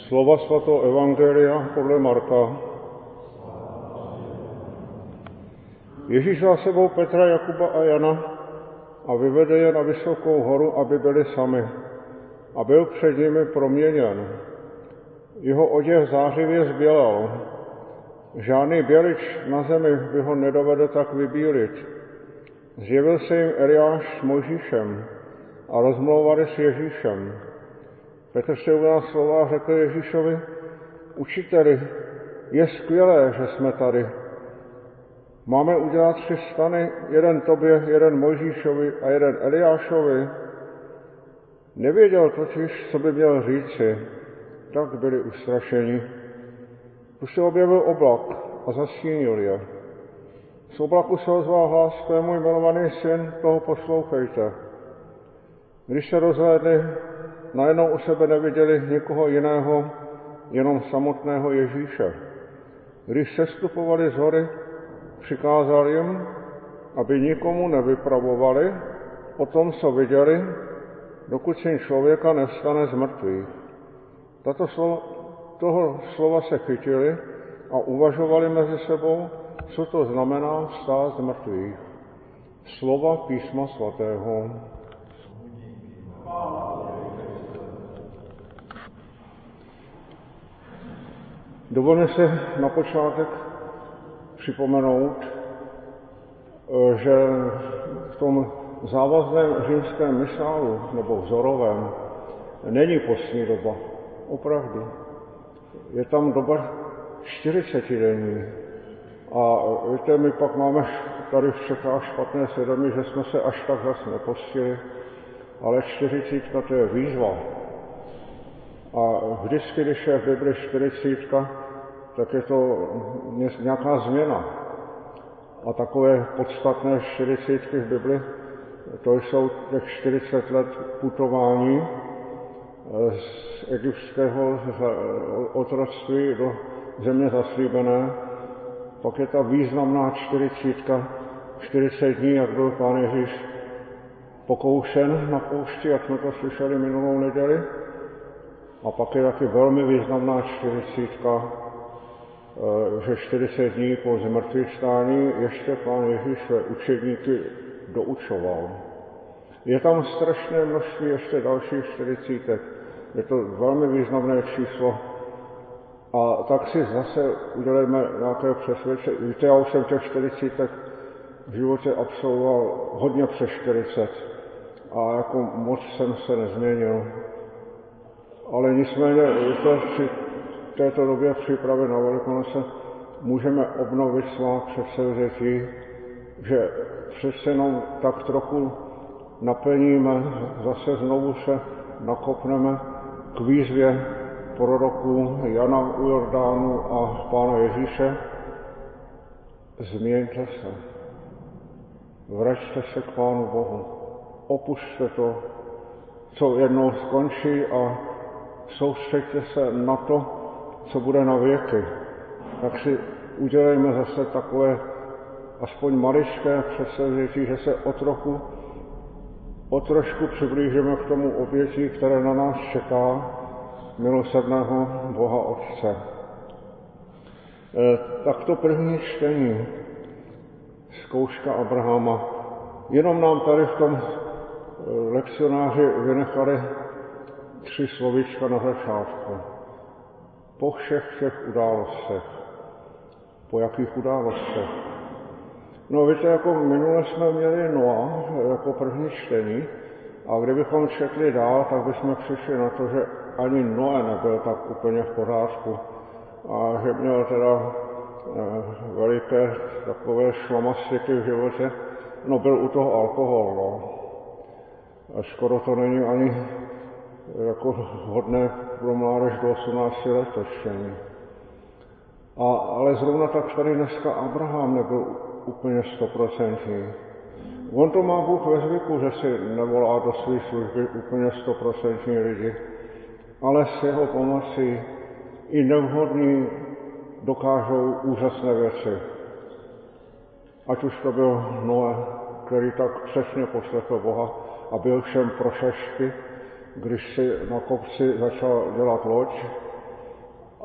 Slova svatého Evangelia podle Marka. Ježíš vzal sebou Petra, Jakuba a Jana a vyvedl je na vysokou horu, aby byli sami. A byl před nimi proměněn. Jeho oděv zářivě zbělal. Žádný bělič na zemi by ho nedovedl tak vybílit. Zjevil se jim Eliáš s Mojžíšem a rozmlouvali s Ježíšem. Petr se ujal slova a řekl Ježíšovi: Učiteli, je skvělé, že jsme tady. Máme udělat 3 stany, jeden tobě, jeden Mojžíšovi a jeden Eliášovi. Nevěděl totiž, co by měl říci, tak byli ustrašeni. Tu se objevil oblak a zastínil je. Z oblaku se ozval hlas: To je můj milovaný syn, toho poslouchejte. Když se rozhlédli, najednou u sebe neviděli nikoho jiného, jenom samotného Ježíše. Když sestupovali z hory, přikázal jim, aby nikomu nevypravovali o tom, co viděli, dokud syn člověka nevstane z mrtvých. Toho slova se chytili a uvažovali mezi sebou, co to znamená vstát z mrtvých. Slova písma svatého. Dovolím se na počátek připomenout, že v tom závazném římském misálu, nebo vzorovém, není postní doba. Opravdu. Je tam doba 40denní. A víte, my pak máme tady v Čechách špatné svědomí, že jsme se až tak zas nepostili, ale 40 to je výzva. A vždycky, když je v Bibli 40, tak je to nějaká změna. A takové podstatné 40 v Bibli, to jsou těch 40 let putování z egyptského otroctví do země zaslíbené. Pak je ta významná 40 dní, jak byl Pán Ježíš pokoušen na poušti, jak jsme to slyšeli minulou neděli. A pak je taky velmi významná 40, že 40 dní po zmrtvýchvstání ještě Pán Ježíš své učedníky doučoval. Je tam strašné množství ještě dalších 40. Je to velmi významné číslo. A tak si zase udělejme nějaké přesvědčení. Víte, já už jsem těch 40 v životě absolvoval hodně přes 40. A jako moc jsem se nezměnil. Ale nicméně, víte, při této době přípravy na Velikonoce můžeme obnovit svá předsevzetí, že přece jenom tak trochu naplníme, zase znovu se nakopneme k výzvě proroků Jana u Jordánu a Pána Ježíše. Změňte se, vraťte se k Pánu Bohu, opusťte to, co jednou skončí a soustřeďte se na to, co bude na věky. Tak si udělejme zase takové aspoň maličké předsevzetí, že se o trošku přiblížíme k tomu obětí, které na nás čeká, milosrdného Boha Otce. Tak to první čtení, zkouška Abrahama. Jenom nám tady v tom lekcionáři vynechali 3 slovíčka na začátku. Po všech těch událostech. Po jakých událostech? No víte, jako minule jsme měli Noa jako první čtení a kdybychom četli dál, tak bychom přišli na to, že ani Noé nebyl tak úplně v pořádku a že měl teda veliké takové šlamastiky v životě. No byl u toho alkohol, no. A skoro to není ani jako hodné pro mládež do 18 let to čtení. Ale zrovna tak tady dneska Abraham nebyl úplně 100%. On to má Bůh ve zvyku, že si nevolá do své služby úplně 100% lidi, ale s jeho pomocí i nevhodní dokážou úžasné věci. Ať už to byl Noé, který tak přesně poslechl Boha a byl všem pro šašky, když si na kopci začal dělat loď,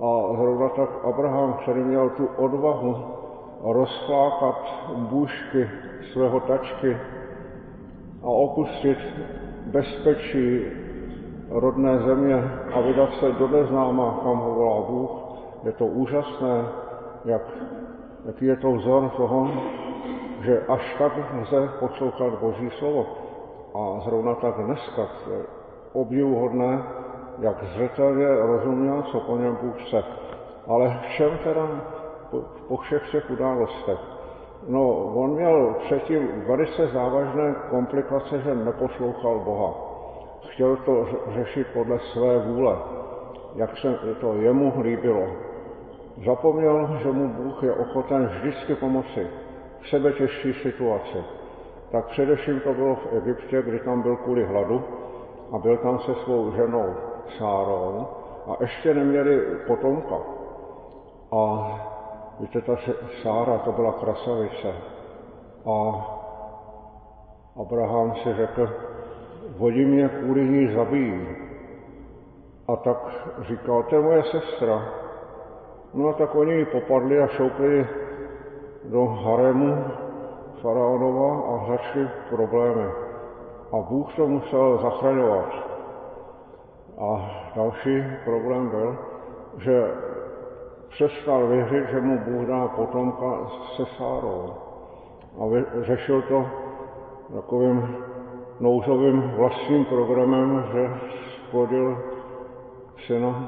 A zrovna tak Abraham, který měl tu odvahu rozflákat bůžky svého tačky a opustit bezpečí rodné země a vydat se do neznáma, kam ho volá Bůh. Je to úžasné, jaký je to vzor toho, že až tak lze poslouchat Boží slovo. A zrovna tak dneska je obdivuhodné, jak zřetelně rozuměl, co po něm Bůh chce. Ale v čem teda po všech těch událostech? No, on měl předtím velice závažné komplikace, že neposlouchal Boha. Chtěl to řešit podle své vůle, jak se to jemu líbilo. Zapomněl, že mu Bůh je ochoten vždycky pomoci v sebe těžší situaci. Tak především to bylo v Egyptě, kdy tam byl kvůli hladu a byl tam se svou ženou Sárou a ještě neměli potomka. A víte, ta Sára, to byla krasavice. A Abraham si řekl, oni mě kvůli ní zabijí. A tak říkal, to je moje sestra. No a tak oni ji popadli a šoupli do harému faraonova a začaly problémy. A Bůh to musel zachraňovat. A další problém byl, že přestal věřit, že mu Bůh dá potomka se Sárou. A řešil to takovým nouzovým vlastním programem, že splodil syna.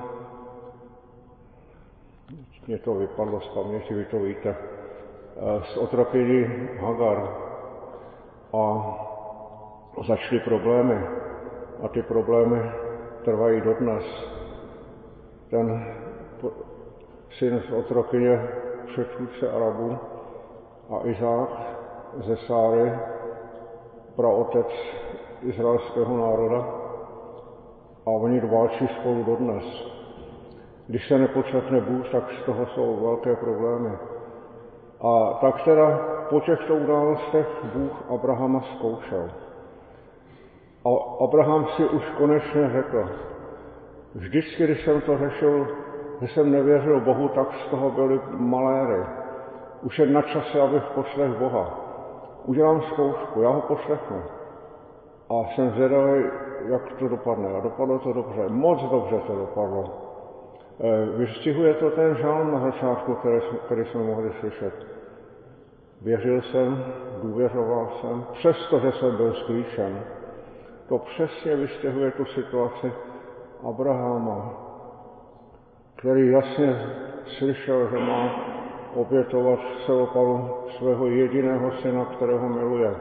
Mně to vypadlo z paměti, vy to víte. Z otrokyní Hagar. A začaly problémy. A ty problémy trvají dodnes. Ten syn z otrokyně předchůdce Arabů a Izák ze Sáry, praotec izraelského národa, a oni válčí spolu dodnes. Když se neposlechne Bůh, tak z toho jsou velké problémy. A tak teda po těchto událostech Bůh Abrahama zkoušel. A Abraham si už konečně řekl, vždycky, když jsem to řešil, že jsem nevěřil Bohu, tak z toho byly maléry. Už je na čase, abych poslechl Boha. Udělám zkoušku, já ho poslechnu. A jsem zvědavý, jak to dopadne. A dopadlo to dobře, moc dobře to dopadlo. Vystihuje to ten žalm na začátku, který jsme mohli slyšet. Věřil jsem, důvěřoval jsem, přestože jsem byl sklíčen. To přesně vystihuje tu situaci Abrahama, který jasně slyšel, že má obětovat v celopalu svého jediného syna, kterého miluje.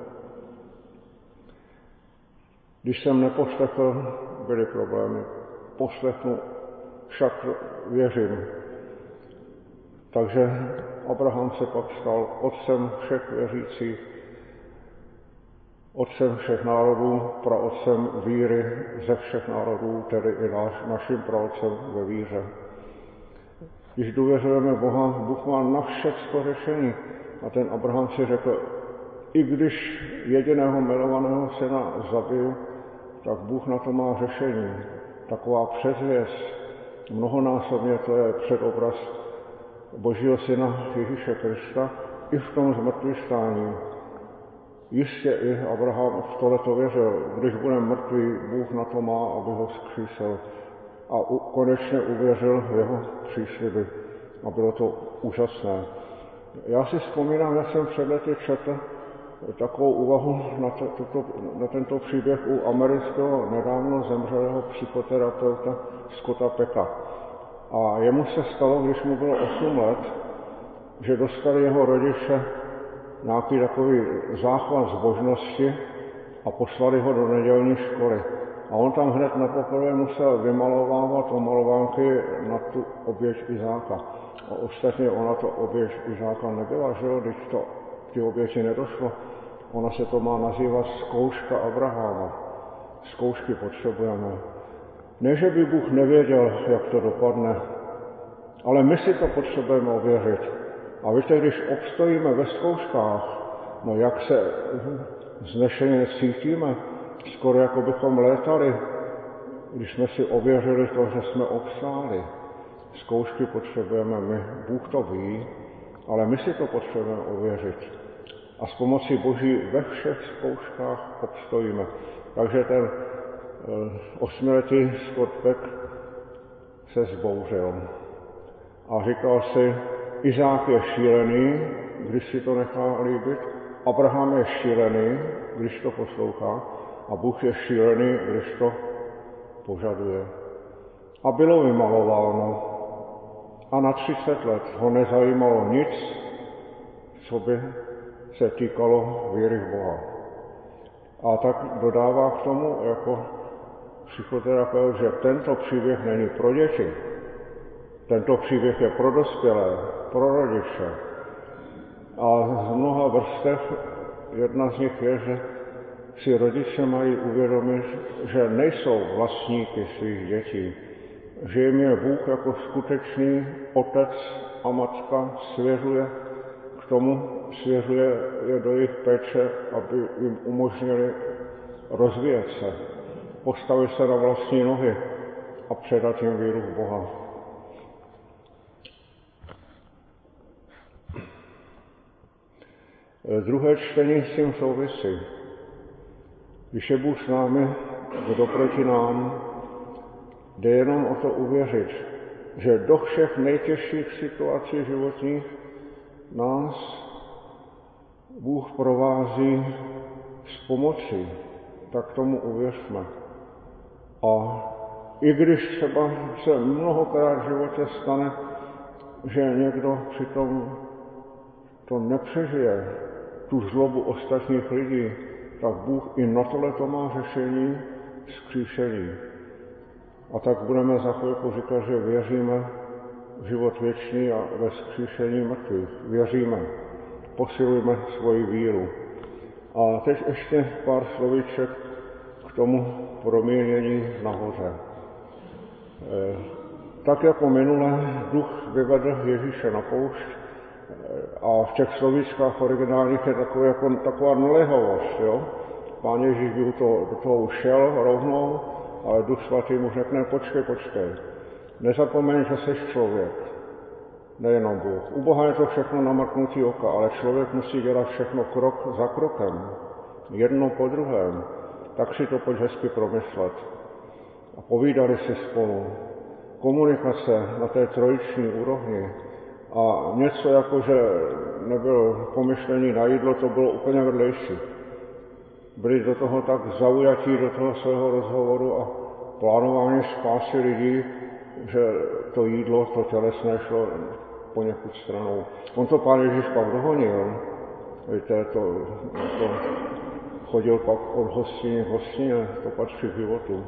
Když jsem neposlechl, byly problémy. Poslechnu, však věřím. Takže Abraham se pak stal otcem všech věřících, otcem všech národů, praotcem víry ze všech národů, tedy i naším praotcem ve víře. Když důvěřujeme Boha, Bůh má na všecko řešení. A ten Abraham si řekl, i když jediného milovaného syna zabiju, tak Bůh na to má řešení. Taková předzvěst, mnohonásobně to je předobraz Božího syna Ježíše Krista i v tom zmrtvýchvstání. Jistě i Abraham v tohleto věřil, když bude mrtvý, Bůh na to má, aby ho vzkřísil. A konečně uvěřil v jeho přísliby. A bylo to úžasné. Já si vzpomínám, jak jsem před lety četl takovou úvahu na tento příběh u amerického nedávno zemřelého psychoterapeuta Scotta Pecka. A jemu se stalo, když mu bylo 8 let, že dostali jeho rodiče nějaký takový záchvat zbožnosti a poslali ho do nedělní školy. A on tam hned napoprvé musel vymalovávat omalovánky na tu oběť Izáka. A ostatně ona to oběť Izáka nebyla, že jo, když to k té oběti nedošlo. Ona se to má nazývat zkouška Abrahama. Zkoušky potřebujeme. Ne, že by Bůh nevěděl, jak to dopadne, ale my si to potřebujeme ověřit. A víte, když obstojíme ve zkouškách, no jak se vznešeně cítíme, skoro jako bychom létali, když jsme si ověřili to, že jsme obstáli. zkoušky potřebujeme my. Bůh to ví, ale my si to potřebujeme ověřit. A s pomocí Boží ve všech zkouškách obstojíme. Takže ten 8letý Scott Peck se zbouřil. A říkal si, Izák je šílený, když si to nechá líbit, Abraham je šílený, když to poslouchá, a Bůh je šílený, když to požaduje. A bylo vymalováno. A na 30 let ho nezajímalo nic, co by se týkalo víry v Boha. A tak dodává k tomu jako psychoterapeut, že tento příběh není pro děti. Tento příběh je pro dospělé, pro rodiče. A z mnoha vrstev jedna z nich je, že si rodiče mají uvědomit, že nejsou vlastníky svých dětí, že jim je Bůh jako skutečný otec a matka svěřuje k tomu, svěřuje je do jejich péče, aby jim umožnili rozvíjet se, postavit se na vlastní nohy a předat jim víru v Boha. Druhé čtení s tím souvisí. Když je Bůh s námi, kdo proti nám, jde jenom o to uvěřit, že do všech nejtěžších situací životních nás Bůh provází s pomocí, tak tomu uvěřme. A i když třeba se mnohokrát v životě stane, že někdo přitom to nepřežije, tu zlobu ostatních lidí, tak Bůh i na tohle to má řešení vzkříšení. A tak budeme za chvilku říkat, že věříme v život věčný a ve vzkříšení mrtvých. Věříme. Posilujme svoji víru. A teď ještě pár slovíček k tomu proměnění nahoře. Tak jako minule duch vyvedl Ježíše na poušť a v těch slovíčkách originálních je taková naléhavost. Jo? Pán Ježíš by do toho ušel rovnou, ale Duch Svatý mu řekne, počkej. Nezapomeň, že jsi člověk, nejenom Bůh. U Boha je to všechno na mrknutí oka, ale člověk musí dělat všechno krok za krokem, jedno po druhém. Tak si to pojď hezky promyslet. A povídali si spolu. Komunikace na té trojiční úrovni a něco jako, že nebyl pomyšlení na jídlo, to bylo úplně vedlejší. Byli do toho tak zaujatí do toho svého rozhovoru a plánování spásy lidí, že to jídlo, to tělesné šlo poněkud stranou. On to Pán Ježíš pak dohonil. Víte, to chodil pak od hostiny k hostině, to patří k životu.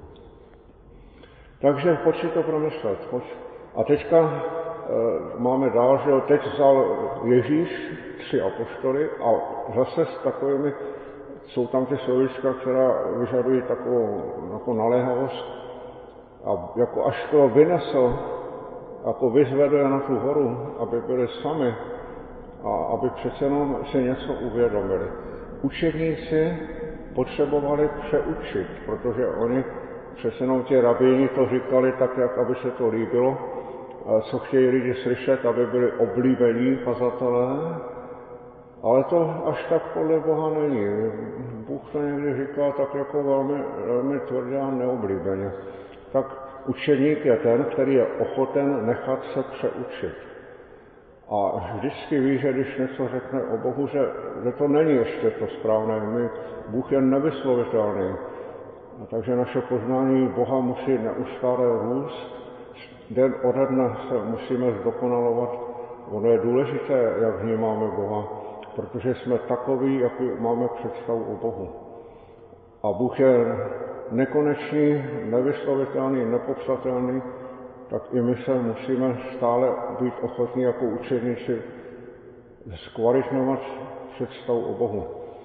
Takže pojď si to promyslet. A teďka máme dál, že jo, teď vzal Ježíš 3 apoštoly a zase s takovými, jsou tam ty slovíčka, která vyžadují takovou jako naléhavost. A jako až to vynesl, jako vyzvedl je na tu horu, aby byli sami a aby přece jenom si něco uvědomili. Učedníci potřebovali přeučit, protože oni přece jenom ti rabíni to říkali tak, jak aby se to líbilo, co chtějí lidi slyšet, aby byli oblíbení kazatelé, ale to až tak podle Boha není. Bůh to někdy říkal tak jako velmi tvrdě a neoblíbeně. Tak učeník je ten, který je ochoten nechat se přeučit. A vždycky ví, že když něco řekne o Bohu, že to není ještě to správné. Bůh je nevyslovitelný. A takže naše poznání Boha musí neustále růst. Den ode dne se musíme zdokonalovat. Ono je důležité, jak vnímáme Boha, protože jsme takoví, jaký máme představu o Bohu. A Bůh je nekonečný, nevyslovitelný, nepopsatelný, tak i my se musíme stále být ochotní jako učedníci zkvalitňovat představu o Bohu.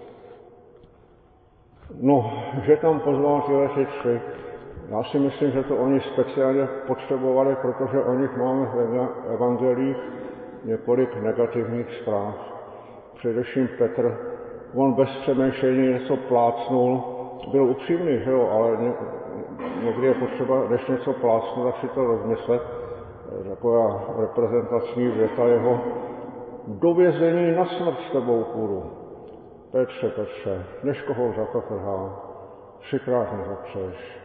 No, že tam pozval tyhle 3, já si myslím, že to oni speciálně potřebovali, protože o nich máme v evangelích několik negativních zpráv. Především Petr, on bez přemýšlení něco plácnul, byl upřímný, že jo, ale někdy je potřeba, když něco plácnu, tak si to rozmyslet. taková reprezentační věta jeho: do vězení na smrt s tebou půjdu. Petře, Petře, než koho řaka trhá, 3krát nezapřeš.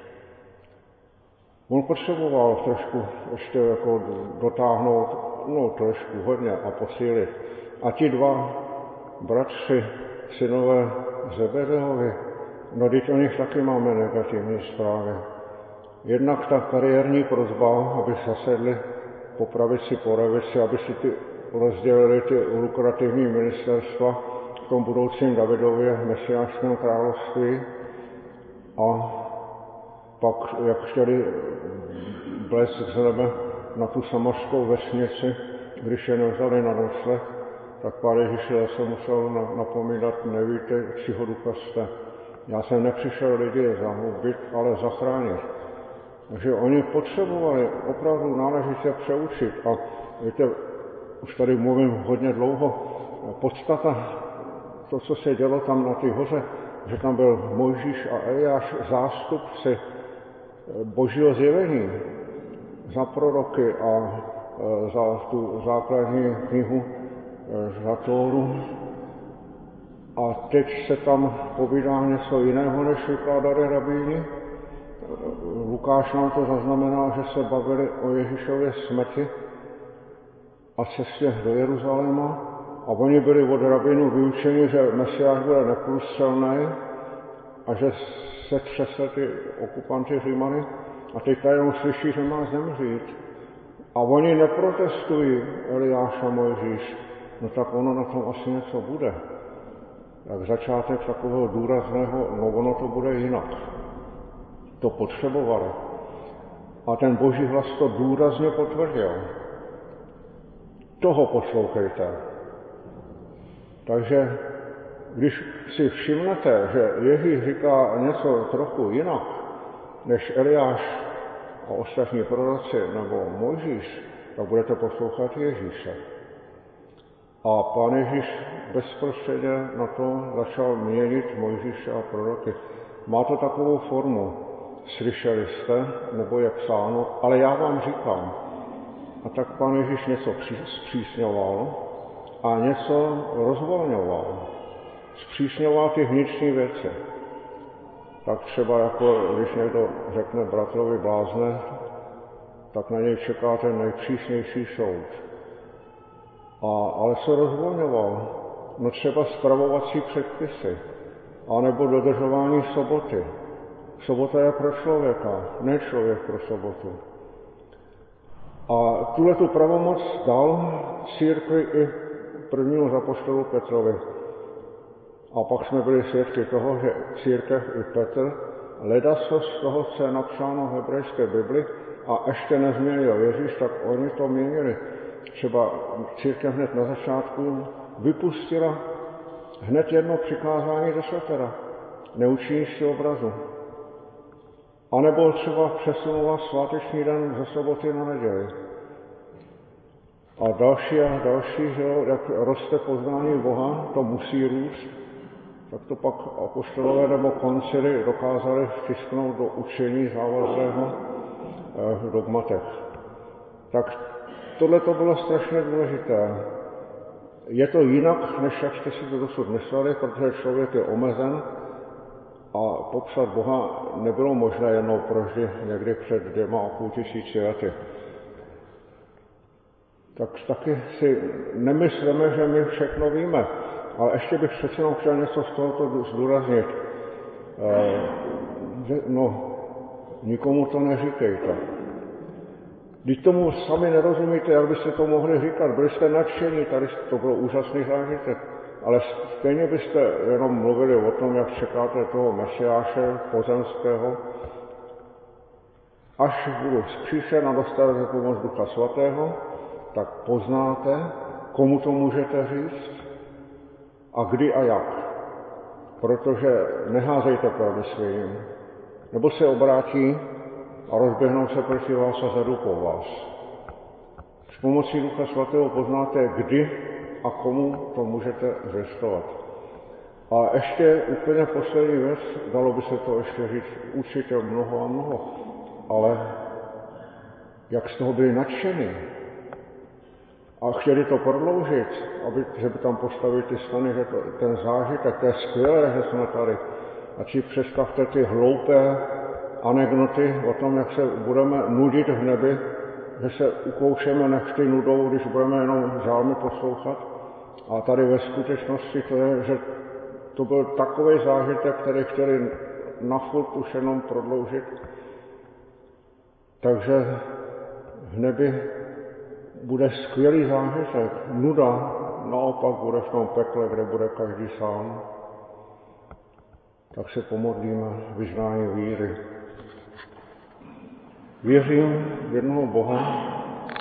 On potřeboval trošku ještě jako dotáhnout, no trošku, hodně a posílit. A ti dva bratři, synové Zebedeovi, no teď o nich taky máme negativní zprávy. Jednak ta kariérní prosba, aby zasedli po pravici, po levici, aby si rozdělili ty lukrativní ministerstva v tom budoucím Davidově mesiášském království. A pak, jak chtěli blesk z nebe na tu samařskou vesnici, když je nevzali na noslech, tak Pán Ježíš zase musel napomínat: nevíte, čího ducha jste. Já jsem nepřišel lidi zahubit, ale zachránit. Takže oni potřebovali opravdu náležitě přeučit. A víte, už tady mluvím hodně dlouho, podstata, to, co se dělo tam na té hoře, že tam byl Mojžíš a Eliáš, zástupci Božího zjevení za proroky a za tu základní knihu, za Tóru. A teď se tam povídá něco jiného, než vykládali rabíni. Lukáš nám to zaznamená, že se bavili o Ježíšově smrti a cestě do Jeruzaléma. A oni byli od rabínů vyučeni, že Mesiáš bude neprůstřelný a že se třese ty okupanti Římany. A teď tady slyší, že má zemřít. A oni neprotestují Eliáš a Mojžíš. No tak ono na tom asi něco bude. Jak začátek takového důrazného, no ono to bude jinak. To potřebovali. A ten Boží hlas to důrazně potvrdil. Toho poslouchejte. Takže když si všimnete, že Ježíš říká něco trochu jinak, než Eliáš a ostatní proroci nebo Mojžíš, tak budete poslouchat Ježíše. A Pán Ježíš bezprostředně na to začal měnit Mojžíše a proroky. Má to takovou formu: slyšeli jste, nebo je psáno, ale já vám říkám. A tak Pán Ježíš něco zpřísňoval a něco rozvolňoval. Zpřísňoval ty vnitřní věci. Tak třeba jako když někdo řekne bratrovi blázne, tak na něj čeká ten nejpřísnější soud. Ale co rozvolňoval? No třeba spravovací předpisy, anebo dodržování soboty. Sobota je pro člověka, ne člověk pro sobotu. A tuhletu pravomoc dal církvi i prvnímu apoštolu Petrovi. A pak jsme byli svědky toho, že církev i Petr ledaco z toho, co je napsáno v hebrejské Bibli a ještě nezměnil Ježíš, tak oni to měnili. Třeba církev hned na začátku vypustila hned jedno přikázání desatera. Neučiníš si obrazu. A nebo třeba přesunula sváteční den ze soboty na neděli. A další, že jo, jak roste poznání Boha, to musí růst, tak to pak apoštolové nebo koncily dokázali vtisknout do učení závazného v dogmatech. Tak tohle to bylo strašně důležité. Je to jinak, než jak jste si to dosud mysleli, protože člověk je omezen a popsat Boha nebylo možné jednou provždy někdy před 2,5 tisíci lety. Tak taky si nemyslíme, že my všechno víme. Ale ještě bych přece jenom chtěl něco z tohoto zdůraznit. Nikomu to neříkejte. Když tomu sami nerozumíte, jak byste to mohli říkat, byli jste nadšení, tady to bylo úžasný zážitek, ale stejně byste jenom mluvili o tom, jak čekáte toho Mesiáše pozemského. Až budu zkříšen a dostanete pomoc Ducha Svatého, tak poznáte, komu to můžete říct a kdy a jak. Protože neházejte pravdy svým, nebo se obrátí a rozběhnou se proti vás a zadupou vás. S pomocí Ducha Svatého poznáte, kdy a komu to můžete zvěstovat. A ještě úplně poslední věc, dalo by se to ještě říct určitě mnoho a mnoho, ale jak z toho byli nadšeni a chtěli to prodloužit, že by tam postavili ty stany, že ten zážitek, to je skvělé, že jsme tady. A si představte ty hloupé anekdoty o tom, jak se budeme nudit v nebi, že se ukoušeme nechty nudou, když budeme jenom žálmy poslouchat. A tady ve skutečnosti to je, že to byl takový zážitek, který chtěli na furt už jenom prodloužit. Takže v nebi bude skvělý zážitek. Nuda naopak bude v tom pekle, kde bude každý sám. Tak se pomodlíme vyznání víry. Věřím v jednoho Boha,